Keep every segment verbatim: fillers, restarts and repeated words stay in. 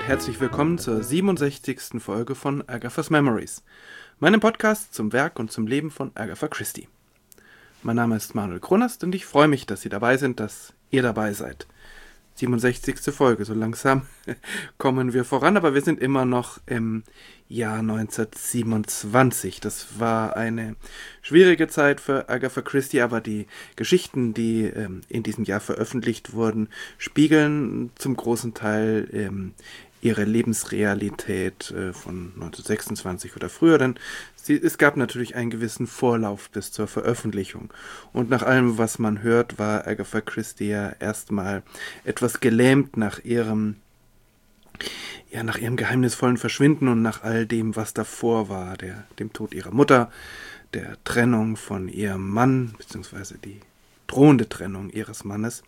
herzlich willkommen zur siebenundsechzigsten Folge von Agatha's Memories, meinem Podcast zum Werk und zum Leben von Agatha Christie. Mein Name ist Manuel Kronast und ich freue mich, dass Sie dabei sind, dass ihr dabei seid. siebenundsechzigste Folge, so langsam kommen wir voran, aber wir sind immer noch im Jahr neunzehnhundertsiebenundzwanzig. Das war eine schwierige Zeit für Agatha Christie, aber die Geschichten, die ähm, in diesem Jahr veröffentlicht wurden, spiegeln zum großen Teil ähm, ihre Lebensrealität äh, von neunzehnhundertsechsundzwanzig oder früher, denn sie, es gab natürlich einen gewissen Vorlauf bis zur Veröffentlichung. Und nach allem, was man hört, war Agatha Christie ja erstmal etwas gelähmt nach ihrem, ja, nach ihrem geheimnisvollen Verschwinden und nach all dem, was davor war, der, dem Tod ihrer Mutter, der Trennung von ihrem Mann, beziehungsweise die drohende Trennung ihres Mannes.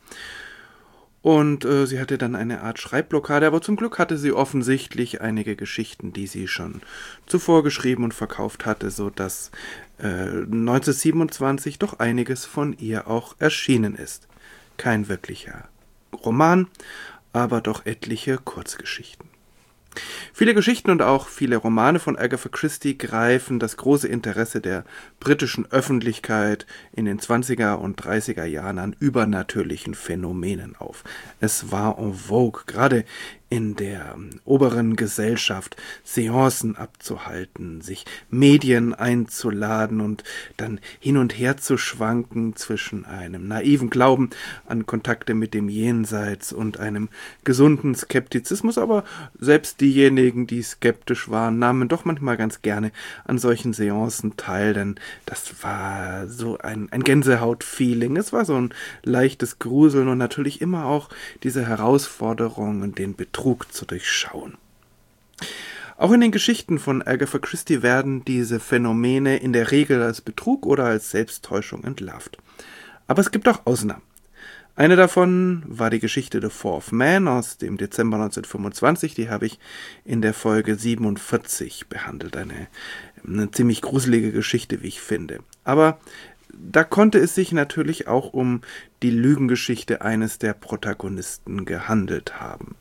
Und äh, sie hatte dann eine Art Schreibblockade, aber zum Glück hatte sie offensichtlich einige Geschichten, die sie schon zuvor geschrieben und verkauft hatte, sodass äh, neunzehnhundertsiebenundzwanzig doch einiges von ihr auch erschienen ist. Kein wirklicher Roman, aber doch etliche Kurzgeschichten. Viele Geschichten und auch viele Romane von Agatha Christie greifen das große Interesse der britischen Öffentlichkeit in den zwanziger und dreißiger Jahren an übernatürlichen Phänomenen auf. Es war en vogue, gerade in der oberen Gesellschaft Seancen abzuhalten, sich Medien einzuladen und dann hin und her zu schwanken zwischen einem naiven Glauben an Kontakte mit dem Jenseits und einem gesunden Skeptizismus, aber selbst diejenigen, die skeptisch waren, nahmen doch manchmal ganz gerne an solchen Seancen teil, denn das war so ein, ein Gänsehaut-Feeling, es war so ein leichtes Gruseln und natürlich immer auch diese Herausforderung und den Betrug zu durchschauen. Auch in den Geschichten von Agatha Christie werden diese Phänomene in der Regel als Betrug oder als Selbsttäuschung entlarvt. Aber es gibt auch Ausnahmen. Eine davon war die Geschichte The Fourth Man aus dem Dezember neunzehnhundertfünfundzwanzig, die habe ich in der Folge siebenundvierzig behandelt. Eine, eine ziemlich gruselige Geschichte, wie ich finde. Aber da konnte es sich natürlich auch um die Lügengeschichte eines der Protagonisten gehandelt haben.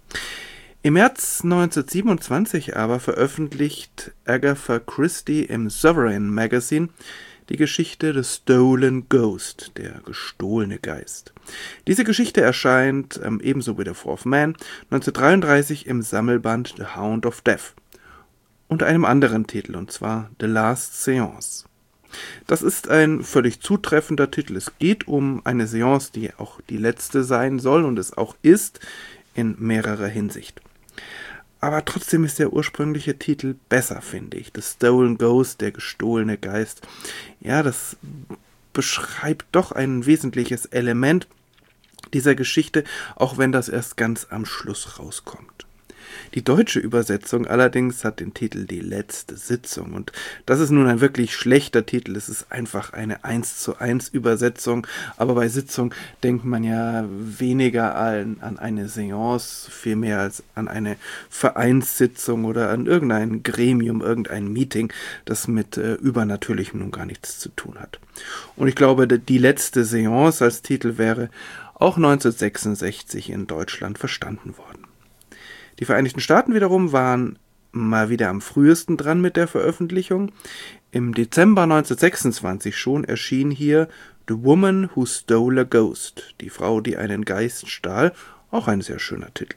Im März neunzehnhundertsiebenundzwanzig aber veröffentlicht Agatha Christie im Sovereign Magazine die Geschichte The Stolen Ghost, der gestohlene Geist. Diese Geschichte erscheint, ähm, ebenso wie The Fourth Man, neunzehnhundertdreiunddreißig im Sammelband The Hound of Death unter einem anderen Titel, und zwar The Last Seance. Das ist ein völlig zutreffender Titel. Es geht um eine Seance, die auch die letzte sein soll und es auch ist, in mehrerer Hinsicht. Aber trotzdem ist der ursprüngliche Titel besser, finde ich. The Stolen Ghost, der gestohlene Geist. Ja, das beschreibt doch ein wesentliches Element dieser Geschichte, auch wenn das erst ganz am Schluss rauskommt. Die deutsche Übersetzung allerdings hat den Titel Die letzte Sitzung und das ist nun ein wirklich schlechter Titel. Es ist einfach eine eins zu eins Übersetzung, aber bei Sitzung denkt man ja weniger an, an eine Seance, vielmehr als an eine Vereinssitzung oder an irgendein Gremium, irgendein Meeting, das mit äh, Übernatürlichem nun gar nichts zu tun hat. Und ich glaube, die letzte Seance als Titel wäre auch neunzehnhundertsechsundsechzig in Deutschland verstanden worden. Die Vereinigten Staaten wiederum waren mal wieder am frühesten dran mit der Veröffentlichung. Im Dezember neunzehnhundertsechsundzwanzig schon erschien hier The Woman Who Stole a Ghost, die Frau, die einen Geist stahl, auch ein sehr schöner Titel.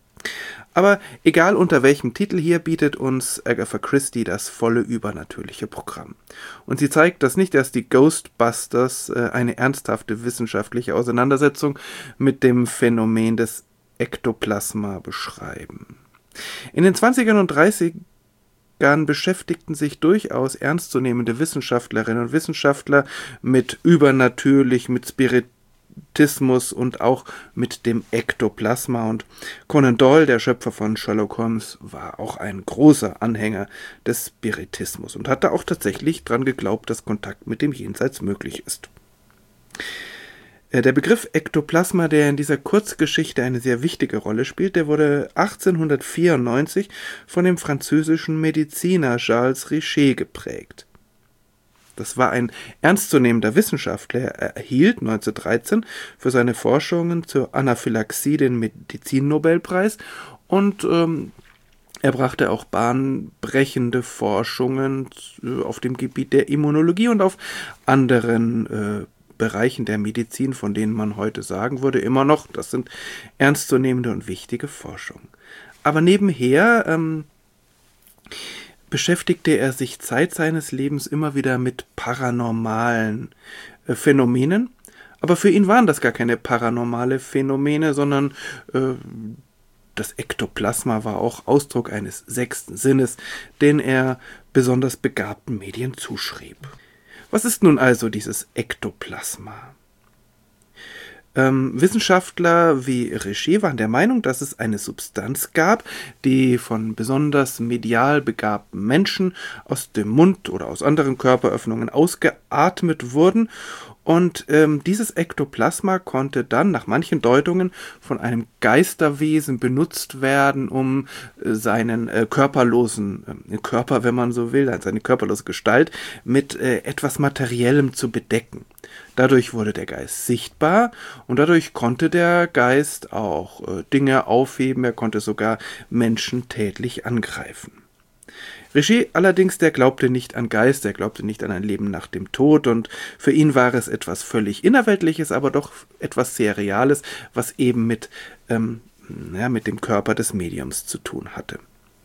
Aber egal unter welchem Titel hier, bietet uns Agatha Christie das volle übernatürliche Programm. Und sie zeigt, dass nicht erst die Ghostbusters äh, eine ernsthafte wissenschaftliche Auseinandersetzung mit dem Phänomen des Ektoplasma beschreiben. In den zwanzigern und dreißigern beschäftigten sich durchaus ernstzunehmende Wissenschaftlerinnen und Wissenschaftler mit übernatürlich, mit Spiritismus und auch mit dem Ektoplasma. Und Conan Doyle, der Schöpfer von Sherlock Holmes, war auch ein großer Anhänger des Spiritismus und hatte auch tatsächlich daran geglaubt, dass Kontakt mit dem Jenseits möglich ist. Der Begriff Ektoplasma, der in dieser Kurzgeschichte eine sehr wichtige Rolle spielt, der wurde achtzehnhundertvierundneunzig von dem französischen Mediziner Charles Richet geprägt. Das war ein ernstzunehmender Wissenschaftler. Er erhielt neunzehnhundertdreizehn für seine Forschungen zur Anaphylaxie den Medizinnobelpreis und ähm, er brachte auch bahnbrechende Forschungen auf dem Gebiet der Immunologie und auf anderen äh, Bereichen der Medizin, von denen man heute sagen würde, immer noch, das sind ernstzunehmende und wichtige Forschungen. Aber nebenher ähm, beschäftigte er sich Zeit seines Lebens immer wieder mit paranormalen äh, Phänomenen. Aber für ihn waren das gar keine paranormale Phänomene, sondern äh, das Ektoplasma war auch Ausdruck eines sechsten Sinnes, den er besonders begabten Medien zuschrieb. Was ist nun also dieses Ektoplasma? Ähm, Wissenschaftler wie Richer waren der Meinung, dass es eine Substanz gab, die von besonders medial begabten Menschen aus dem Mund oder aus anderen Körperöffnungen ausgeatmet wurden. Und ähm, dieses Ektoplasma konnte dann nach manchen Deutungen von einem Geisterwesen benutzt werden, um äh, seinen äh, körperlosen äh, Körper, wenn man so will, seine körperlose Gestalt mit äh, etwas Materiellem zu bedecken. Dadurch wurde der Geist sichtbar und dadurch konnte der Geist auch äh, Dinge aufheben, er konnte sogar Menschen tätlich angreifen. Richer allerdings, der glaubte nicht an Geist, er glaubte nicht an ein Leben nach dem Tod und für ihn war es etwas völlig Innerweltliches, aber doch etwas sehr Reales, was eben mit, ähm, ja, mit dem Körper des Mediums zu tun hatte.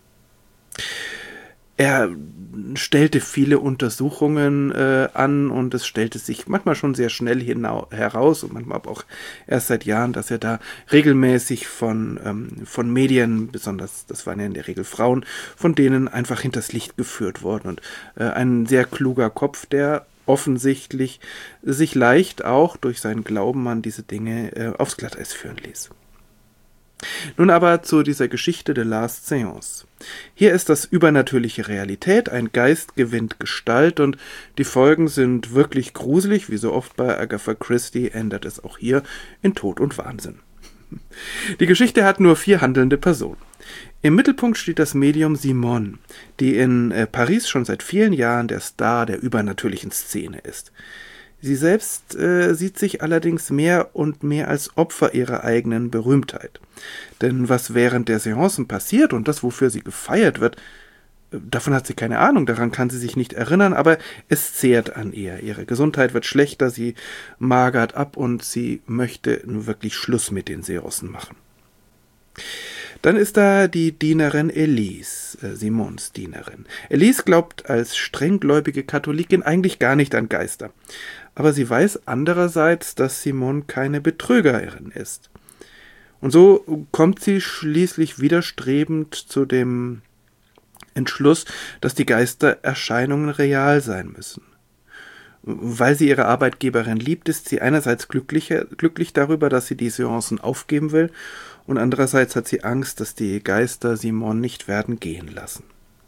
Er stellte viele Untersuchungen äh, an und es stellte sich manchmal schon sehr schnell hinau- heraus und manchmal auch erst seit Jahren, dass er da regelmäßig von, ähm, von Medien, besonders, das waren ja in der Regel Frauen, von denen einfach hinters Licht geführt wurden. Und äh, ein sehr kluger Kopf, der offensichtlich sich leicht auch durch seinen Glauben an diese Dinge äh, aufs Glatteis führen ließ. Nun aber zu dieser Geschichte der Last Seance. Hier ist das übernatürliche Realität, ein Geist gewinnt Gestalt und die Folgen sind wirklich gruselig, wie so oft bei Agatha Christie endet es auch hier in Tod und Wahnsinn. Die Geschichte hat nur vier handelnde Personen. Im Mittelpunkt steht das Medium Simone, die in äh, Paris schon seit vielen Jahren der Star der übernatürlichen Szene ist. Sie selbst äh, sieht sich allerdings mehr und mehr als Opfer ihrer eigenen Berühmtheit. Denn was während der Seancen passiert und das, wofür sie gefeiert wird, äh, davon hat sie keine Ahnung, daran kann sie sich nicht erinnern, aber es zehrt an ihr. Ihre Gesundheit wird schlechter, sie magert ab und sie möchte nun wirklich Schluss mit den Seancen machen. Dann ist da die Dienerin Elise, äh, Simons Dienerin. Elise glaubt als strenggläubige Katholikin eigentlich gar nicht an Geister. Aber sie weiß andererseits, dass Simone keine Betrügerin ist. Und so kommt sie schließlich widerstrebend zu dem Entschluss, dass die Geistererscheinungen real sein müssen. Weil sie ihre Arbeitgeberin liebt, ist sie einerseits glücklicher, glücklich darüber, dass sie die Seancen aufgeben will, und andererseits hat sie Angst, dass die Geister Simone nicht werden gehen lassen.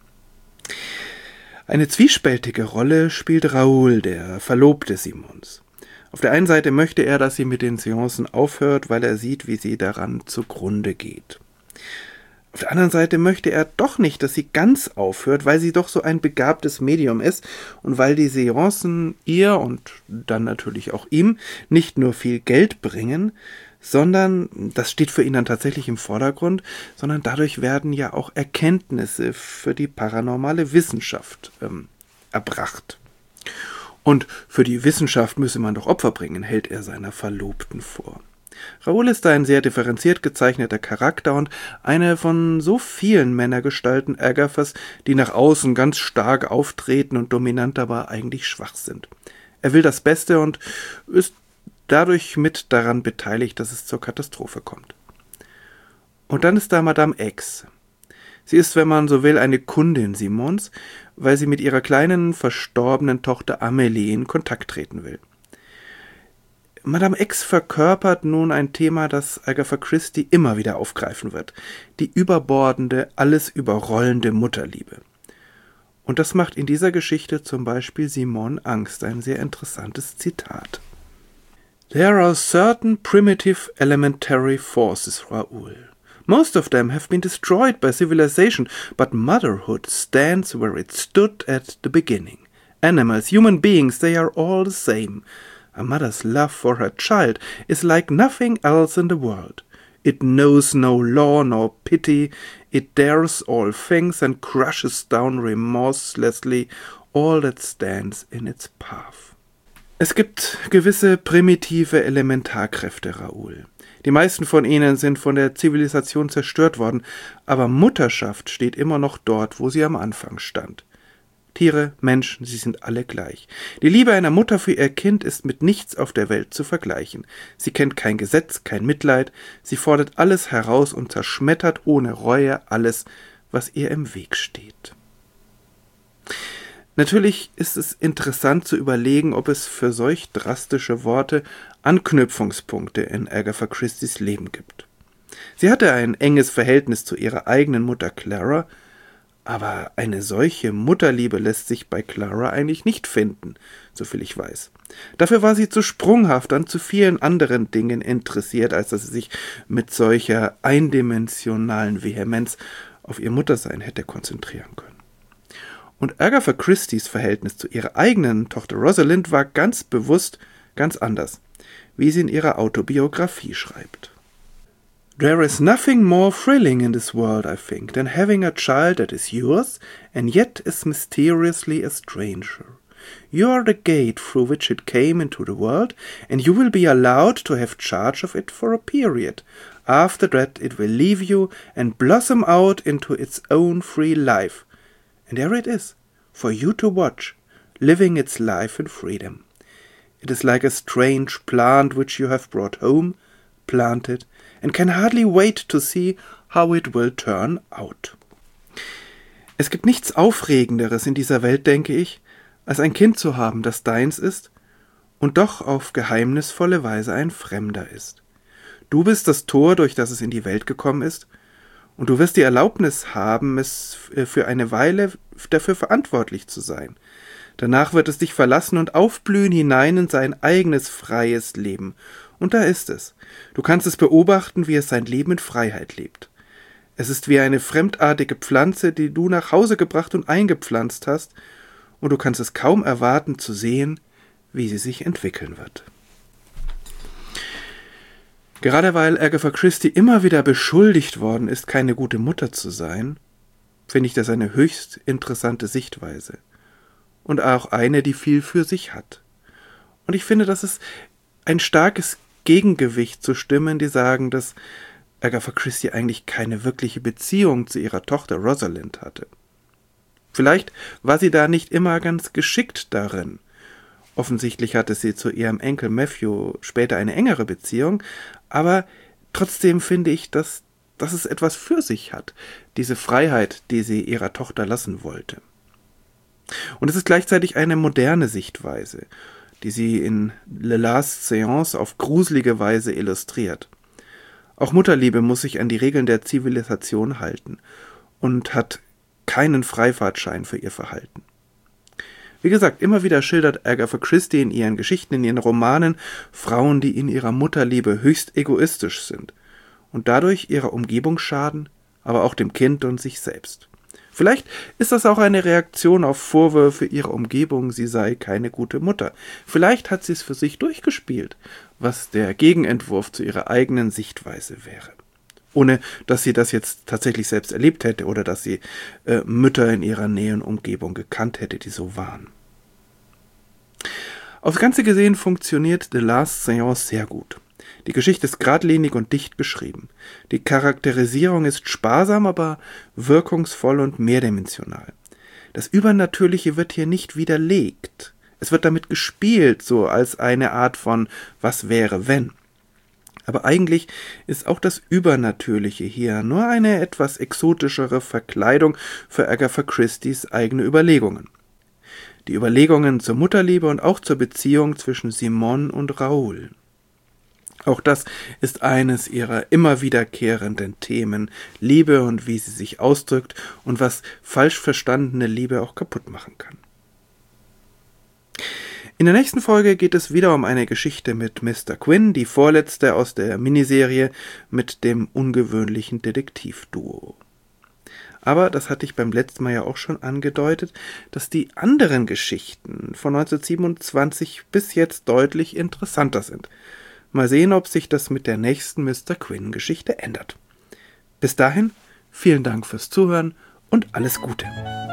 Eine zwiespältige Rolle spielt Raoul, der Verlobte Simons. Auf der einen Seite möchte er, dass sie mit den Seancen aufhört, weil er sieht, wie sie daran zugrunde geht. Auf der anderen Seite möchte er doch nicht, dass sie ganz aufhört, weil sie doch so ein begabtes Medium ist und weil die Seancen ihr und dann natürlich auch ihm nicht nur viel Geld bringen, sondern, das steht für ihn dann tatsächlich im Vordergrund, sondern dadurch werden ja auch Erkenntnisse für die paranormale Wissenschaft ähm, erbracht. Und für die Wissenschaft müsse man doch Opfer bringen, hält er seiner Verlobten vor. Raoul ist ein sehr differenziert gezeichneter Charakter und eine von so vielen Männergestalten Agathas, die nach außen ganz stark auftreten und dominant, aber eigentlich schwach sind. Er will das Beste und ist dadurch mit daran beteiligt, dass es zur Katastrophe kommt. Und dann ist da Madame X. Sie ist, wenn man so will, eine Kundin Simons, weil sie mit ihrer kleinen, verstorbenen Tochter Amélie in Kontakt treten will. Madame X verkörpert nun ein Thema, das Agatha Christie immer wieder aufgreifen wird. Die überbordende, alles überrollende Mutterliebe. Und das macht in dieser Geschichte zum Beispiel Simone Angst, ein sehr interessantes Zitat. There are certain primitive elementary forces, Raoul. Most of them have been destroyed by civilization, but motherhood stands where it stood at the beginning. Animals, human beings, they are all the same. A mother's love for her child is like nothing else in the world. It knows no law nor pity, it dares all things and crushes down remorselessly all that stands in its path. Es gibt gewisse primitive Elementarkräfte, Raoul. Die meisten von ihnen sind von der Zivilisation zerstört worden, aber Mutterschaft steht immer noch dort, wo sie am Anfang stand. Tiere, Menschen, sie sind alle gleich. Die Liebe einer Mutter für ihr Kind ist mit nichts auf der Welt zu vergleichen. Sie kennt kein Gesetz, kein Mitleid, sie fordert alles heraus und zerschmettert ohne Reue alles, was ihr im Weg steht. Natürlich ist es interessant zu überlegen, ob es für solch drastische Worte Anknüpfungspunkte in Agatha Christies Leben gibt. Sie hatte ein enges Verhältnis zu ihrer eigenen Mutter Clara, aber eine solche Mutterliebe lässt sich bei Clara eigentlich nicht finden, soviel ich weiß. Dafür war sie zu sprunghaft an zu vielen anderen Dingen interessiert, als dass sie sich mit solcher eindimensionalen Vehemenz auf ihr Muttersein hätte konzentrieren können. Und Agatha Christies Verhältnis zu ihrer eigenen Tochter Rosalind war ganz bewusst ganz anders, wie sie in ihrer Autobiografie schreibt. There is nothing more thrilling in this world, I think, than having a child that is yours and yet is mysteriously a stranger. You are the gate through which it came into the world, and you will be allowed to have charge of it for a period. After that it will leave you and blossom out into its own free life. And there it is, for you to watch, living its life in freedom. It is like a strange plant which you have brought home, planted, and can hardly wait to see how it will turn out. Es gibt nichts Aufregenderes in dieser Welt, denke ich, als ein Kind zu haben, das deins ist und doch auf geheimnisvolle Weise ein Fremder ist. Du bist das Tor, durch das es in die Welt gekommen ist, und du wirst die Erlaubnis haben, es für eine Weile dafür verantwortlich zu sein. Danach wird es dich verlassen und aufblühen hinein in sein eigenes freies Leben. Und da ist es. Du kannst es beobachten, wie es sein Leben in Freiheit lebt. Es ist wie eine fremdartige Pflanze, die du nach Hause gebracht und eingepflanzt hast, und du kannst es kaum erwarten zu sehen, wie sie sich entwickeln wird. Gerade weil Agatha Christie immer wieder beschuldigt worden ist, keine gute Mutter zu sein, finde ich das eine höchst interessante Sichtweise. Und auch eine, die viel für sich hat. Und ich finde, das ist ein starkes Gegengewicht zu Stimmen, die sagen, dass Agatha Christie eigentlich keine wirkliche Beziehung zu ihrer Tochter Rosalind hatte. Vielleicht war sie da nicht immer ganz geschickt darin. Offensichtlich hatte sie zu ihrem Enkel Matthew später eine engere Beziehung, aber trotzdem finde ich, dass, dass es etwas für sich hat, diese Freiheit, die sie ihrer Tochter lassen wollte. Und es ist gleichzeitig eine moderne Sichtweise, die sie in Le Last Séance auf gruselige Weise illustriert. Auch Mutterliebe muss sich an die Regeln der Zivilisation halten und hat keinen Freifahrtschein für ihr Verhalten. Wie gesagt, immer wieder schildert Agatha Christie in ihren Geschichten, in ihren Romanen Frauen, die in ihrer Mutterliebe höchst egoistisch sind und dadurch ihrer Umgebung schaden, aber auch dem Kind und sich selbst. Vielleicht ist das auch eine Reaktion auf Vorwürfe ihrer Umgebung, sie sei keine gute Mutter. Vielleicht hat sie es für sich durchgespielt, was der Gegenentwurf zu ihrer eigenen Sichtweise wäre. Ohne dass sie das jetzt tatsächlich selbst erlebt hätte oder dass sie äh, Mütter in ihrer näheren Umgebung gekannt hätte, die so waren. Aufs Ganze gesehen funktioniert The Last Séance sehr gut. Die Geschichte ist geradlinig und dicht beschrieben. Die Charakterisierung ist sparsam, aber wirkungsvoll und mehrdimensional. Das Übernatürliche wird hier nicht widerlegt. Es wird damit gespielt, so als eine Art von Was wäre, wenn. Aber eigentlich ist auch das Übernatürliche hier nur eine etwas exotischere Verkleidung für Agatha Christies eigene Überlegungen. Die Überlegungen zur Mutterliebe und auch zur Beziehung zwischen Simone und Raoul. Auch das ist eines ihrer immer wiederkehrenden Themen, Liebe und wie sie sich ausdrückt und was falsch verstandene Liebe auch kaputt machen kann. In der nächsten Folge geht es wieder um eine Geschichte mit Mister Quinn, die vorletzte aus der Miniserie mit dem ungewöhnlichen Detektivduo. Aber, das hatte ich beim letzten Mal ja auch schon angedeutet, dass die anderen Geschichten von neunzehnhundertsiebenundzwanzig bis jetzt deutlich interessanter sind. Mal sehen, ob sich das mit der nächsten Mister Quinn-Geschichte ändert. Bis dahin, vielen Dank fürs Zuhören und alles Gute.